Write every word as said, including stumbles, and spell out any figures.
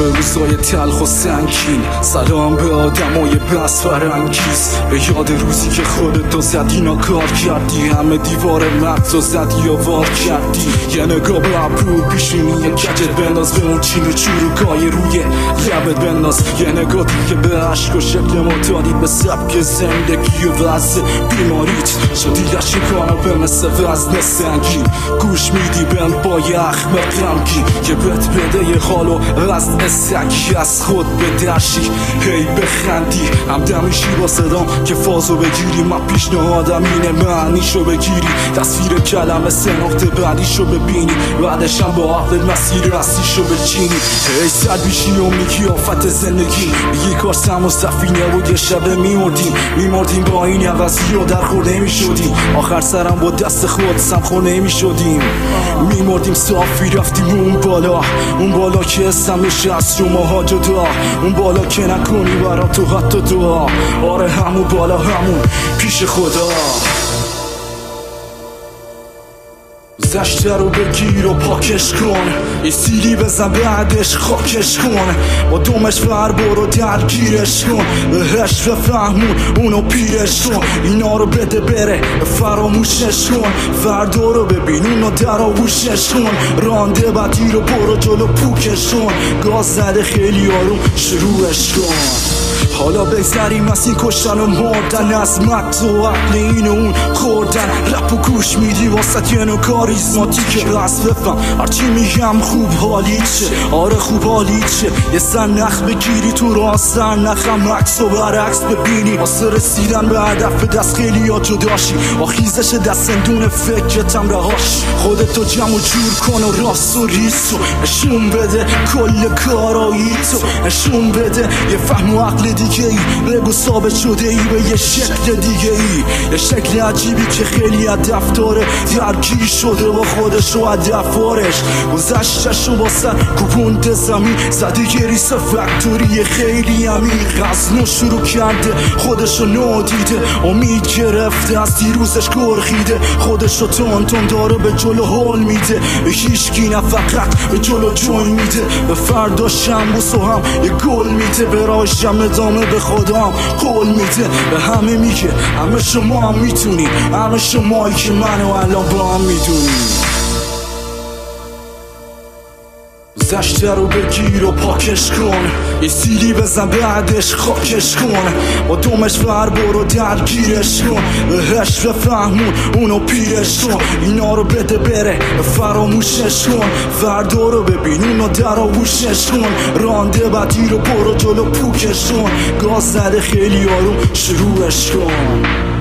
به روزای تلخ و سنگین، سلام به آدمای بس فرنگیز، به یاد روزی که خودتو زدی ناکار کردی، همه دیوار مغزو زدی و وار کردی. یه نگاه به ابرو پیشونی کجت بنداز، به اون چین و چروکای روی لبت بنداز. یه نگاه دیگه به عشق و شکل معتادی، به سبک زندگی و وضع بیماریت. شدی شکانو به مثل وزن سنگین، گوش میدی بهم با یخ به غمگی، که بهت بده یه حال و وزن سگی، از خود به درشی هی بخندی. همدمیشی با صدام که فازو بگیری، من پیشنهادم اینه معنیشو بگیری، تصویر کلمه سه نقطه بعدیشو ببینی، بعدشم با عقل مسیر اصلیشو بچینی. هی سلبیشی و میگی آفت زندگی، میگی کار سم و سفینه و یه شب میمردیم میمردیم با این عوضی و در خورده میشدیم، آخر سرم با دست خود سمخونه میشدیم، میمردیم صافی رفتیم اون بالا، اون بالا که اسمش از شماها جدا، اون بالا که نکنی برا تو حتی دعا. آره همون بالا، همون پیش خدا. زشته رو بگیر و پاکش کن، یه سیلی بزن بعدش خاکش کن، با دومش فر برو درگیرش کن، بهش بفهمون اونو پیرش کن. اینا رو بده بره فراموشش کن، فردا رو ببین اونو در آغوشش کن، رانده بدی رو برو جلو پوکش کن، گاز زده خیلی آروم شروعش کن. حالا بگذریم از این کشتن و مردن، از مغز و عقل این و اون خوردن. رپ و گوش میدی واسه یه نو کاریزماتیکه، بس بفهم هرچی میگم خوب حالی چه. آره خوب حالی چه، یه سن نخ بگیری تو راستن نخم عکس و برعکس ببینی، واسه رسیدن به هدف دست خیلی ها جداشی، آخیزش دست اندون فکرتم رهاش. خودتو جمع و جور کن و راست و ریس و نشون بده کل کارایی تو، نشون بده یه فهم و عقل دیگه ای، بگو ثابت شده ای به یه شکل دیگه ای، یه شکل عجیبی که خیلی هدف داره، درگیر شده با خودش و هدفارش، گذشتش و با سر کوبونده زمین، زده یه ریس فکتوری خیلی عمیق، از نو شروع کرده خودشو نادیده، امید گرفته از دیروزش گرخیده، خودشو تون تون داره به جلو حال میده، به هیچکی نه فقط به جلو جون میده، به فردا شنبوس و هم یه گل میده، به راهشم ادامه به خودم قول میده، به همه میگه همه شما هم میتونی، همه شمایی که منو الان با هم میدونی. زشته رو بگیر و پاکش کن، یه سیلی بزن بعدش خاکش کن، با دومش فر برو درگیرش کن، بهش بفهمون اونو پیرش کن. اینا رو بده بره فراموشش کن، فردا رو ببین اونو در آغوشش کن، رانده بدی رو برو جلو پوکش کن، گاز زده خیلی آروم شروعش کن.